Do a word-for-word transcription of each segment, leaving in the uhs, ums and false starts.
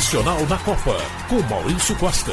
Nacional na Copa, com Maurício Costa.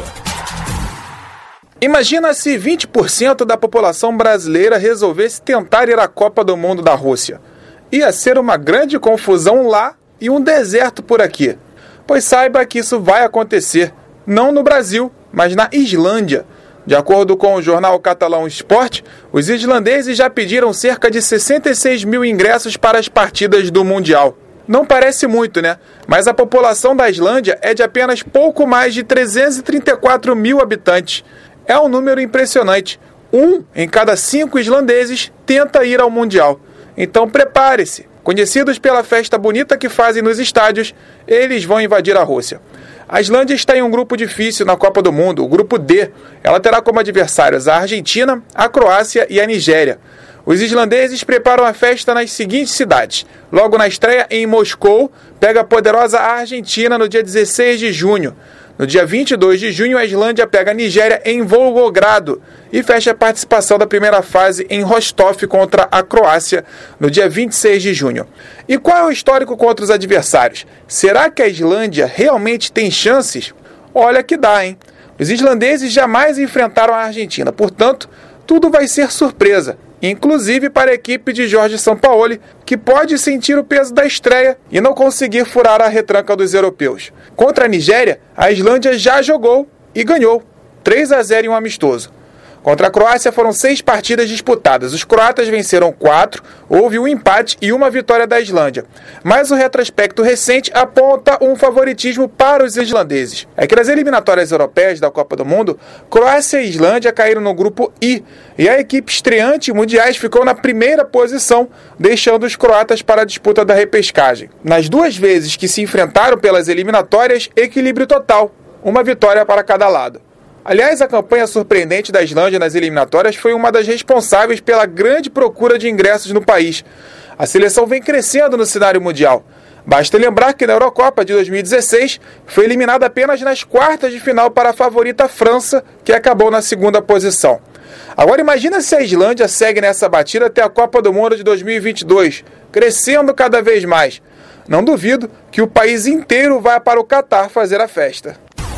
Imagina se vinte por cento da população brasileira resolvesse tentar ir à Copa do Mundo da Rússia. Ia ser uma grande confusão lá e um deserto por aqui. Pois saiba que isso vai acontecer, não no Brasil, mas na Islândia. De acordo com o jornal catalão Sport, os islandeses já pediram cerca de sessenta e seis mil ingressos para as partidas do Mundial. Não parece muito, né? Mas a população da Islândia é de apenas pouco mais de trezentos e trinta e quatro mil habitantes. É um número impressionante. Um em cada cinco islandeses tenta ir ao Mundial. Então prepare-se. Conhecidos pela festa bonita que fazem nos estádios, eles vão invadir a Rússia. A Islândia está em um grupo difícil na Copa do Mundo, o grupo D. Ela terá como adversários a Argentina, a Croácia e a Nigéria. Os islandeses preparam a festa nas seguintes cidades. Logo na estreia, em Moscou, pega a poderosa Argentina no dia dezesseis de junho. No dia vinte e dois de junho, a Islândia pega a Nigéria em Volgogrado e fecha a participação da primeira fase em Rostov contra a Croácia no dia vinte e seis de junho. E qual é o histórico contra os adversários? Será que a Islândia realmente tem chances? Olha que dá, hein? Os islandeses jamais enfrentaram a Argentina, portanto, tudo vai ser surpresa. Inclusive para a equipe de Jorge Sampaoli, que pode sentir o peso da estreia e não conseguir furar a retranca dos europeus. Contra a Nigéria, a Islândia já jogou e ganhou, três a zero em um amistoso. Contra a Croácia foram seis partidas disputadas. Os croatas venceram quatro, houve um empate e uma vitória da Islândia. Mas o retrospecto recente aponta um favoritismo para os islandeses. É que nas eliminatórias europeias da Copa do Mundo, Croácia e Islândia caíram no grupo I, e a equipe estreante mundiais ficou na primeira posição, deixando os croatas para a disputa da repescagem. Nas duas vezes que se enfrentaram pelas eliminatórias, equilíbrio total, uma vitória para cada lado. Aliás, a campanha surpreendente da Islândia nas eliminatórias foi uma das responsáveis pela grande procura de ingressos no país. A seleção vem crescendo no cenário mundial. Basta lembrar que na Eurocopa de dois mil e dezesseis foi eliminada apenas nas quartas de final para a favorita França, que acabou na segunda posição. Agora imagina se a Islândia segue nessa batida até a Copa do Mundo de dois mil e vinte e dois, crescendo cada vez mais. Não duvido que o país inteiro vá para o Catar fazer a festa.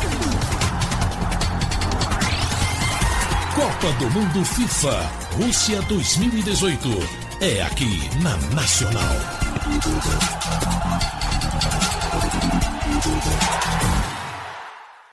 Copa do Mundo FIFA Rússia dois mil e dezoito. É aqui na Nacional.